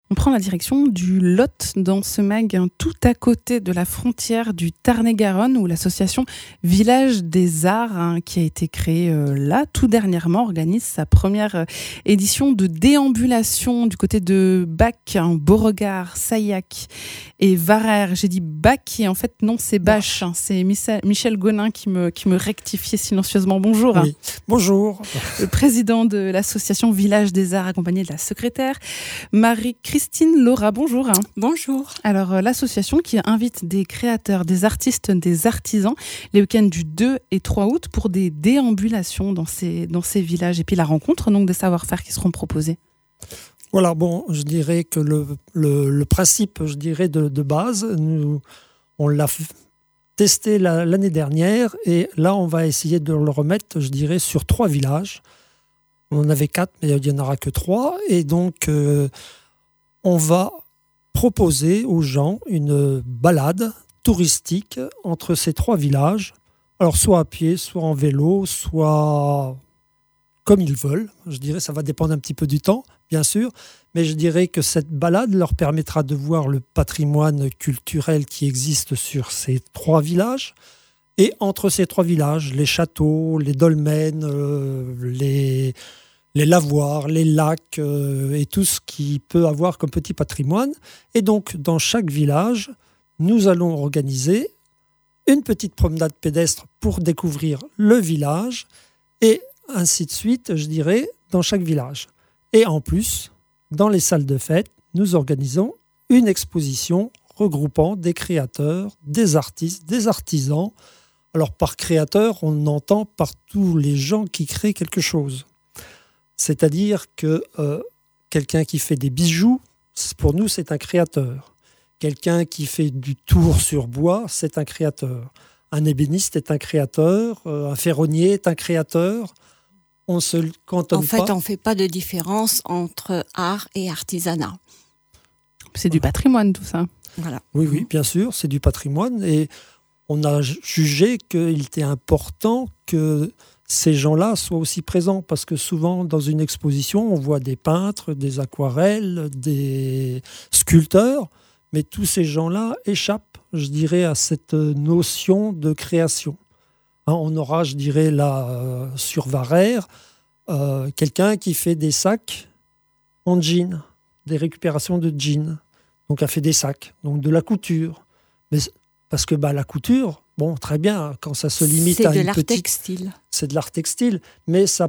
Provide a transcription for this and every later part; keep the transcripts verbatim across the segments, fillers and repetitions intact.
On prend la direction du Lot dans ce mag, hein, tout à côté de la frontière du Tarn-et-Garonne, où l'association Village des Arts, hein, qui a été créée euh, là tout dernièrement, organise sa première euh, édition de déambulation du côté de Bac, hein, Beauregard, Sayac et Varère. J'ai dit Bac et en fait non, c'est Bâche. Hein, c'est Michel Gonin qui me, qui me rectifiait silencieusement. Bonjour. Oui, bonjour. Le président de l'association Village des Arts, accompagné de la secrétaire Marie-Christine Laura. Bonjour. Bonjour. Alors, euh, l'association qui invite des créateurs, des artistes, des artisans les week-ends du deux et trois août pour des déambulations dans ces, dans ces villages. Et puis la rencontre donc des savoir-faire qui seront proposés. Voilà, bon, je dirais que le, le, le principe, je dirais, de, de base, nous, on l'a f- testé la, l'année dernière et là, on va essayer de le remettre, je dirais, sur trois villages. On en avait quatre, mais il n'y en aura que trois. Et donc, euh, on va proposer aux gens une balade touristique entre ces trois villages. Alors, soit à pied, soit en vélo, soit comme ils veulent. Je dirais, ça va dépendre un petit peu du temps, bien sûr. Mais je dirais que cette balade leur permettra de voir le patrimoine culturel qui existe sur ces trois villages. Et entre ces trois villages, les châteaux, les dolmens, euh, les... les lavoirs, les lacs euh, et tout ce qui peut avoir comme petit patrimoine. Et donc, dans chaque village, nous allons organiser une petite promenade pédestre pour découvrir le village et ainsi de suite, je dirais, dans chaque village. Et en plus, dans les salles de fête, nous organisons une exposition regroupant des créateurs, des artistes, des artisans. Alors, par créateur, on entend par tous les gens qui créent quelque chose. C'est-à-dire que euh, quelqu'un qui fait des bijoux, pour nous, c'est un créateur. Quelqu'un qui fait du tour sur bois, c'est un créateur. Un ébéniste est un créateur, euh, un ferronnier est un créateur. On se cantonne pas. En fait, pas. on ne fait pas de différence entre art et artisanat. C'est du patrimoine, tout ça. Voilà. Oui, oui, bien sûr, c'est du patrimoine. Et on a jugé qu'il était important que ces gens-là soient aussi présents, parce que souvent, dans une exposition, on voit des peintres, des aquarelles, des sculpteurs, mais tous ces gens-là échappent, je dirais, à cette notion de création. Hein, on aura, je dirais, là, euh, sur Varère, euh, quelqu'un qui fait des sacs en jean, des récupérations de jeans. Donc, elle fait des sacs, donc de la couture. Mais, parce que bah, la couture... Bon, très bien, quand ça se limite c'est à de une l'art petite... textile. C'est de l'art textile, mais ça,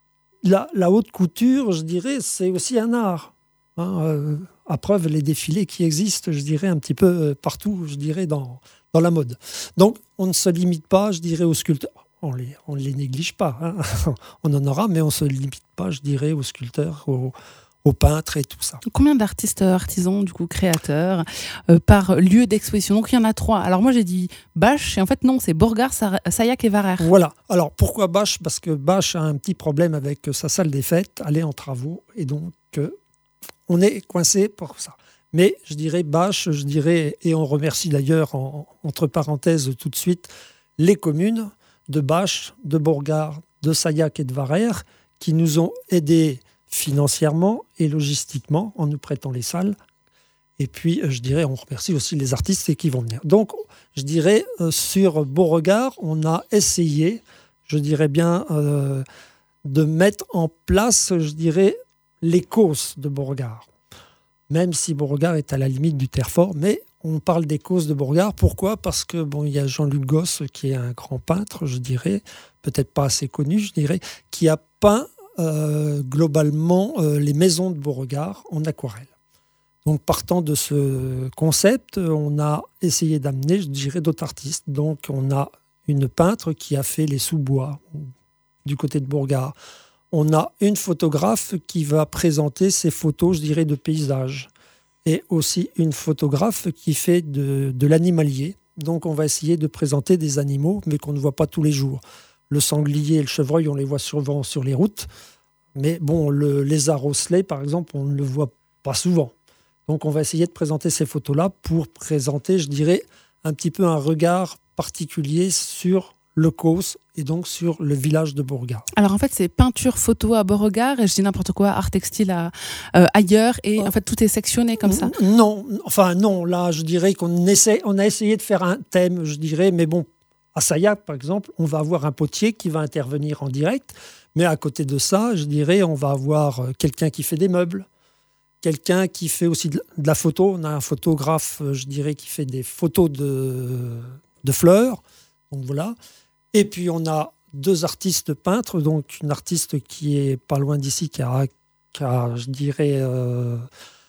la, la haute couture, je dirais, c'est aussi un art. Hein, euh, à preuve, les défilés qui existent, je dirais, un petit peu partout, je dirais, dans, dans la mode. Donc, on ne se limite pas, je dirais, aux sculpteurs. On les, on les néglige pas. Hein. On en aura, mais on ne se limite pas, je dirais, aux sculpteurs, aux, aux peintres et tout ça. Combien d'artistes artisans, du coup, créateurs, euh, par lieu d'exposition? Donc, il y en a trois. Alors, moi, j'ai dit Bâche, et en fait, non, c'est Beauregard, Sayac et Varère. Voilà. Alors, pourquoi Bâche? Parce que Bâche a un petit problème avec sa salle des fêtes, elle est en travaux, et donc, euh, on est coincé pour ça. Mais, je dirais Bâche, je dirais, et on remercie d'ailleurs, en, entre parenthèses, tout de suite, les communes de Bâche, de Beauregard, de Sayac et de Varère, qui nous ont aidés financièrement et logistiquement en nous prêtant les salles. Et puis, je dirais, on remercie aussi les artistes qui vont venir. Donc, je dirais, euh, sur Beauregard, on a essayé, je dirais bien, euh, de mettre en place, je dirais, les causes de Beauregard. Même si Beauregard est à la limite du terre-fort, mais on parle des causes de Beauregard. Pourquoi ? Parce que bon, il y a Jean-Luc Gosse, qui est un grand peintre, je dirais, peut-être pas assez connu, je dirais, qui a peint Euh, globalement euh, les maisons de Beauregard en aquarelle. Donc partant de ce concept, on a essayé d'amener, je dirais, d'autres artistes. Donc on a une peintre qui a fait les sous-bois du côté de Beauregard. On a une photographe qui va présenter ses photos, je dirais, de paysages. Et aussi une photographe qui fait de, de l'animalier. Donc on va essayer de présenter des animaux, mais qu'on ne voit pas tous les jours. Le sanglier et le chevreuil, on les voit souvent sur les routes. Mais bon, le lézard osselet, par exemple, on ne le voit pas souvent. Donc, on va essayer de présenter ces photos-là pour présenter, je dirais, un petit peu un regard particulier sur le Causse et donc sur le village de Beauregard. Alors en fait, c'est peinture photo à Beauregard et je dis n'importe quoi, art textile à, euh, ailleurs et en fait tout est sectionné comme ça. Non, enfin non, là je dirais qu'on essaie, on a essayé de faire un thème, je dirais, mais bon, à Sayac par exemple, on va avoir un potier qui va intervenir en direct, mais à côté de ça, je dirais, on va avoir quelqu'un qui fait des meubles, quelqu'un qui fait aussi de la photo. On a un photographe, je dirais, qui fait des photos de, de fleurs, donc voilà. Et puis, on a deux artistes peintres, donc une artiste qui est pas loin d'ici, qui a, qui a je dirais, euh,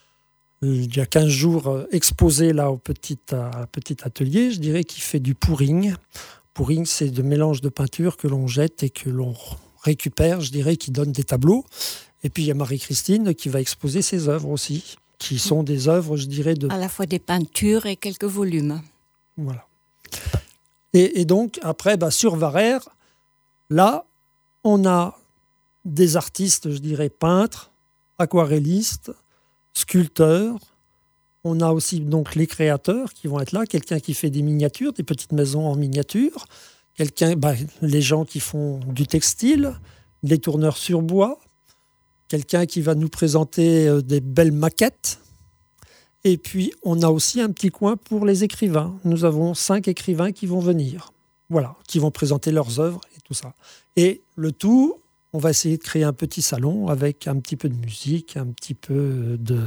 il y a quinze jours, exposé là au petit, à, petit atelier, je dirais, qui fait du pouring. Pouring, c'est de mélange de peinture que l'on jette et que l'on récupère, je dirais, qui donne des tableaux. Et puis, il y a Marie-Christine qui va exposer ses œuvres aussi, qui sont des œuvres, je dirais, de... À la fois des peintures et quelques volumes. Voilà. Et, et donc, après, bah, sur Varères, là, on a des artistes, je dirais, peintres, aquarellistes, sculpteurs. On a aussi donc les créateurs qui vont être là, quelqu'un qui fait des miniatures, des petites maisons en miniature, quelqu'un, bah, les gens qui font du textile, les tourneurs sur bois, quelqu'un qui va nous présenter euh, des belles maquettes. Et puis, on a aussi un petit coin pour les écrivains. Nous avons cinq écrivains qui vont venir, voilà, qui vont présenter leurs œuvres et tout ça. Et le tout, on va essayer de créer un petit salon avec un petit peu de musique, un petit peu de,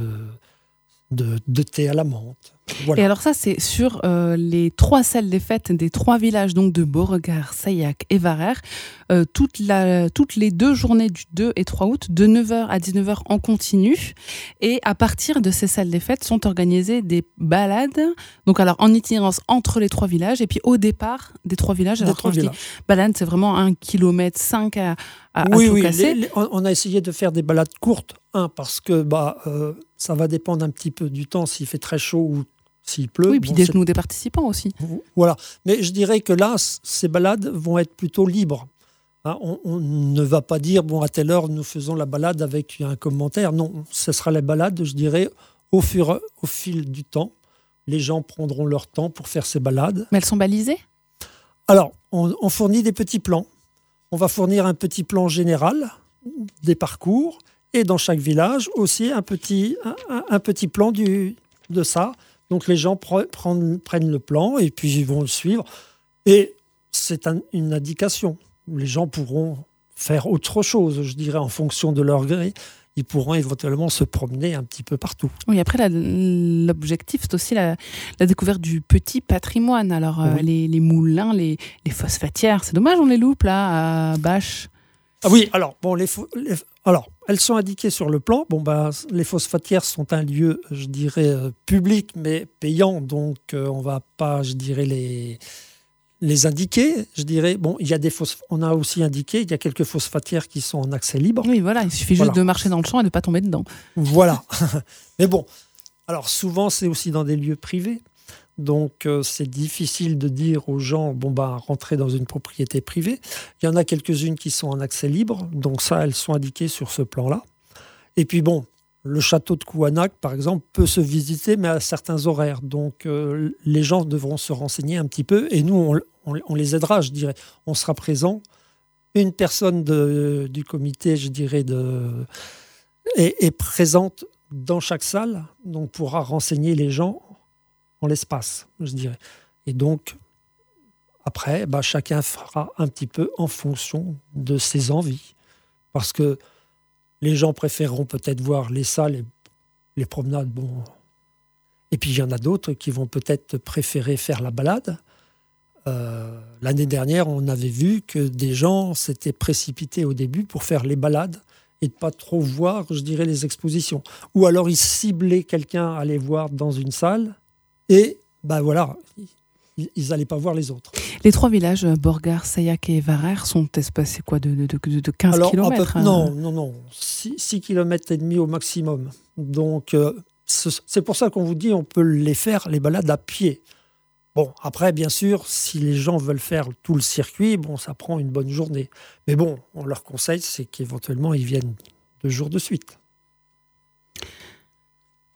de, de thé à la menthe. Voilà. Et alors ça, c'est sur euh, les trois salles des fêtes des trois villages, donc de Beauregard, Sayac et Varères, euh, toute la, toutes les deux journées du deux et trois août, de neuf heures à dix-neuf heures en continu. Et à partir de ces salles des fêtes sont organisées des balades, donc alors en itinérance entre les trois villages, et puis au départ des trois villages. Alors Des trois quand villages. je dis balade, c'est vraiment un kilomètre cinq à, à, oui, à tout oui, casser. les- les- on on a essayé de faire des balades courtes, un, parce que bah, euh, ça va dépendre un petit peu du temps, s'il fait très chaud ou s'il pleut. Oui, puis Bon, des c'est- genoux des participants aussi. Voilà. Mais je dirais que là, c- ces balades vont être plutôt libres. Hein, on, on ne va pas dire, bon, à telle heure, nous faisons la balade avec un commentaire. Non, ce sera la balade, je dirais, au, fur, au fil du temps. Les gens prendront leur temps pour faire ces balades. Mais elles sont balisées ? Alors, on, on fournit des petits plans. On va fournir un petit plan général des parcours et dans chaque village aussi un petit, un, un- un petit plan du, de ça. Donc les gens pre- prennent, prennent le plan et puis ils vont le suivre. Et c'est un- une indication. Les gens pourront faire autre chose, je dirais, en fonction de leur gré. Ils pourront éventuellement se promener un petit peu partout. Oui, après, la- l'objectif, c'est aussi la, la découverte du petit patrimoine. Alors, euh, Oui. les, les moulins, les, les phosphatières, c'est dommage, on les loupe, là, à Bâche. Ah oui, alors, bon, les, pho- les- alors, elles sont indiquées sur le plan. Bon, ben, les phosphatières sont un lieu, je dirais, euh, public, mais payant. Donc, euh, on ne va pas, je dirais, les, les indiquer. Je dirais, bon, il y a des phosph- on a aussi indiqué, il y a quelques phosphatières qui sont en accès libre. Oui, voilà, il suffit juste Voilà. de marcher dans le champ et de ne pas tomber dedans. Voilà. Mais bon, alors souvent, c'est aussi dans des lieux privés. Donc, euh, c'est difficile de dire aux gens, bon, bah, rentrez dans une propriété privée. Il y en a quelques-unes qui sont en accès libre. Donc, ça, elles sont indiquées sur ce plan-là. Et puis, bon, le château de Couanac, par exemple, peut se visiter, mais à certains horaires. Donc, euh, les gens devront se renseigner un petit peu. Et nous, on, on- on les aidera, je dirais. On sera présent. Une personne de- du comité, je dirais, de, est, est présente dans chaque salle, donc pourra renseigner les gens en l'espace, je dirais. Et donc, après, bah, chacun fera un petit peu en fonction de ses envies. Parce que les gens préféreront peut-être voir les salles et les promenades. Bon. Et puis, il y en a d'autres qui vont peut-être préférer faire la balade. Euh, l'année dernière, on avait vu que des gens s'étaient précipités au début pour faire les balades et de pas trop voir, je dirais, les expositions. Ou alors, ils ciblaient quelqu'un à aller voir dans une salle et, ben voilà, ils n'allaient pas voir les autres. Les trois villages, Beauregard, Sayac et Varères, sont espacés quoi, de, de, de, de quinze Alors, à peu- kilomètres non, non, non, six kilomètres et demi au maximum. Donc, euh, ce- c'est pour ça qu'on vous dit on peut les faire, les balades à pied. Bon, après, bien sûr, si les gens veulent faire tout le circuit, bon, ça prend une bonne journée. Mais bon, on leur conseille, c'est qu'éventuellement, ils viennent deux jours de suite.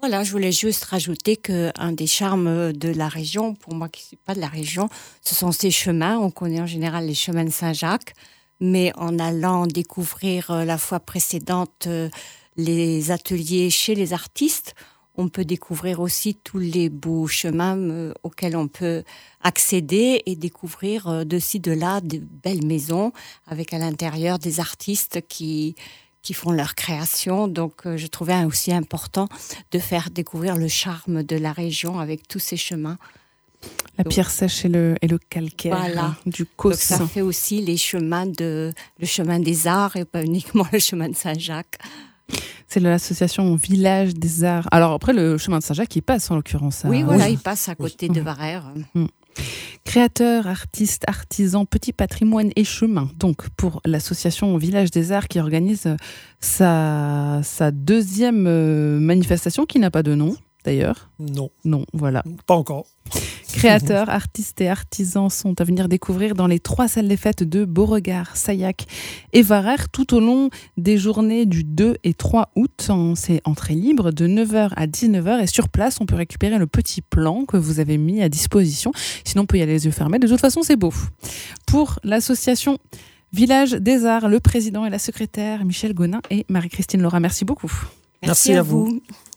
Voilà, je voulais juste rajouter qu'un des charmes de la région, pour moi qui ne suis pas de la région, ce sont ces chemins. On connaît en général les chemins de Saint-Jacques, mais en allant découvrir la fois précédente les ateliers chez les artistes, on peut découvrir aussi tous les beaux chemins auxquels on peut accéder et découvrir de ci, de là, de belles maisons avec à l'intérieur des artistes qui, qui font leur création. Donc, je trouvais aussi important de faire découvrir le charme de la région avec tous ces chemins. La Donc, pierre sèche et le, et le calcaire voilà. du Causse. Donc, ça fait aussi les chemins de, le chemin des arts et pas uniquement le chemin de Saint-Jacques. C'est l'association Village des Arts. Alors après, le chemin de Saint-Jacques, il passe en l'occurrence. À... Oui, voilà, oui. il passe à côté oui. de Varères. Mmh. Créateurs, artistes, artisans, petit patrimoine et chemin. Donc pour l'association Village des Arts qui organise sa, sa deuxième manifestation qui n'a pas de nom d'ailleurs. Non. Non, voilà. Pas encore. Créateurs, artistes et artisans sont à venir découvrir dans les trois salles des fêtes de Beauregard, Sayac et Varères tout au long des journées du deux et trois août. C'est entrée libre de neuf heures à dix-neuf heures et sur place, on peut récupérer le petit plan que vous avez mis à disposition. Sinon, on peut y aller les yeux fermés. De toute façon, c'est beau. Pour l'association Village des Arts, le président et la secrétaire Michel Gonin et Marie-Christine Laura, merci beaucoup. Merci, merci à à vous. vous.